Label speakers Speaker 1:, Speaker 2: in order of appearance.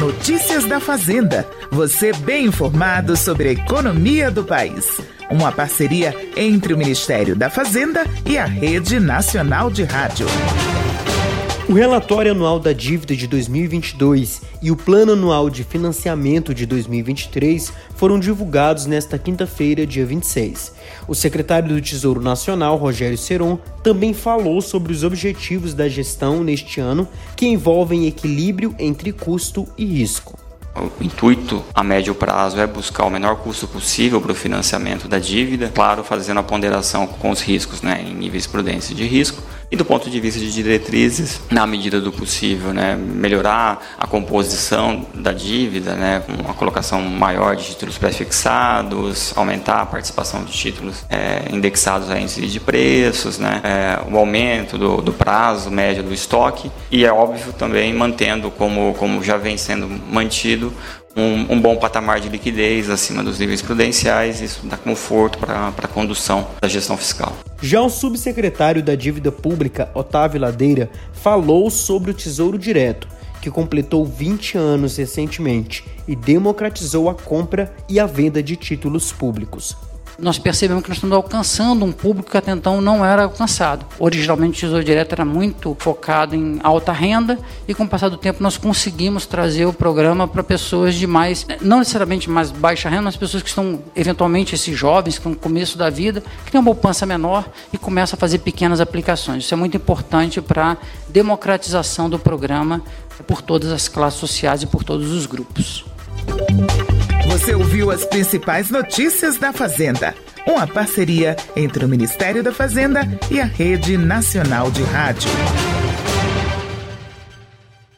Speaker 1: Notícias da Fazenda. Você bem informado sobre a economia do país. Uma parceria entre o Ministério da Fazenda e a Rede Nacional de Rádio.
Speaker 2: O relatório anual da dívida de 2022 e o plano anual de financiamento de 2023 foram divulgados nesta quinta-feira, dia 26. O secretário do Tesouro Nacional, Rogério Ceron, também falou sobre os objetivos da gestão neste ano, que envolvem equilíbrio entre custo e risco.
Speaker 3: O intuito a médio prazo é buscar o menor custo possível para o financiamento da dívida, claro, fazendo a ponderação com os riscos, em níveis prudentes de risco. E do ponto de vista de diretrizes, na medida do possível, melhorar a composição da dívida, com uma colocação maior de títulos pré-fixados, aumentar a participação de títulos indexados a índices de preços, o aumento do prazo médio do estoque e, é óbvio, também mantendo, como já vem sendo mantido, um bom patamar de liquidez acima dos níveis prudenciais. Isso dá conforto para a condução da gestão fiscal.
Speaker 2: Já o subsecretário da Dívida Pública, Otávio Ladeira, falou sobre o Tesouro Direto, que completou 20 anos recentemente e democratizou a compra e a venda de títulos públicos.
Speaker 4: Nós percebemos que nós estamos alcançando um público que até então não era alcançado. Originalmente o Tesouro Direto era muito focado em alta renda e com o passar do tempo nós conseguimos trazer o programa para pessoas de não necessariamente mais baixa renda, mas pessoas que estão, eventualmente, esses jovens que estão no começo da vida, que têm uma poupança menor e começam a fazer pequenas aplicações. Isso é muito importante para a democratização do programa por todas as classes sociais e por todos os grupos.
Speaker 1: Você ouviu as principais notícias da Fazenda, uma parceria entre o Ministério da Fazenda e a Rede Nacional de Rádio.